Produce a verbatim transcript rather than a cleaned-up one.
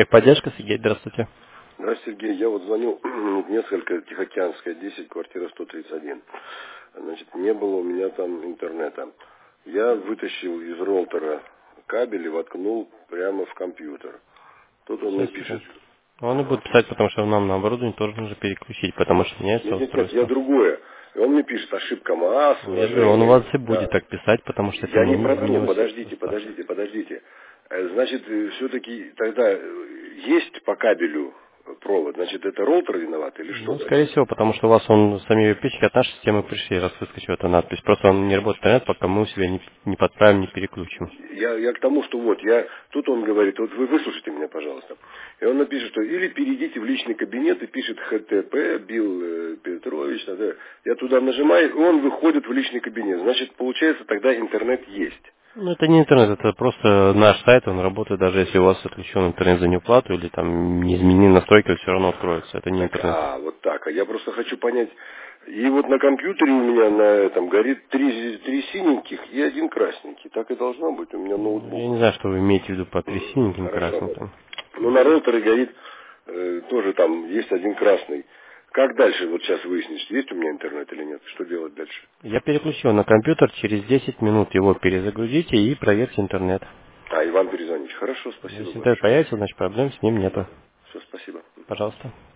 Техподдержка, Сергей, здравствуйте. Здравствуйте, Сергей. Я вот звонил несколько, Тихоокеанская, десять, квартира сто тридцать один. Значит, не было у меня там интернета. Я вытащил из роутера кабель и воткнул прямо в компьютер. Тут он мне Сейчас, пишет... секунду. Он и будет писать, потому что нам на оборудование тоже нужно переключить, потому что меняется Нет, нет, нет, я устройство. другое. И он мне пишет ошибка МААС, Ну, я же говорю, он у вас уважаемый. и будет Да. так писать, потому что это Я не не про то, изменилось подождите, состав. подождите, подождите. Э, Значит, все-таки тогда э, есть по кабелю провод, значит, это роутер виноват или что? Ну, скорее всего, потому что у вас он сами печки от нашей системы пришли, раз выскочила эта надпись. Просто он не работает интернет, пока мы у себя не, не подправим, не переключим. Я, я к тому, что вот, я, тут он говорит, вот вы выслушайте меня, пожалуйста. И он напишет, что или перейдите в личный кабинет и пишет ХТП, Билл э, Петрович, да, я туда нажимаю, и он выходит в личный кабинет. Значит, получается, тогда интернет есть. Ну, это не интернет, это просто наш сайт, он работает, даже если у вас отключен интернет за неуплату или там не изменены настройки, он все равно откроется. Это не Так, интернет. а, вот так. А я просто хочу понять. И вот на компьютере у меня на этом горит три, три синеньких и один красненький. Так и должно быть. У меня Ну, я ноутбук. не знаю, что вы имеете в виду по три М, синеньким Хорошо. красненьким. Ну, на роутере горит э, тоже там есть один красный. Как дальше, вот сейчас выяснить, есть у меня интернет или нет? Что делать дальше? Я переключил на компьютер, через десять минут его перезагрузите и проверьте интернет. А, и вам перезвонить. Хорошо, спасибо Если интернет большое. появится, значит проблем с ним нету. Все, спасибо. Пожалуйста.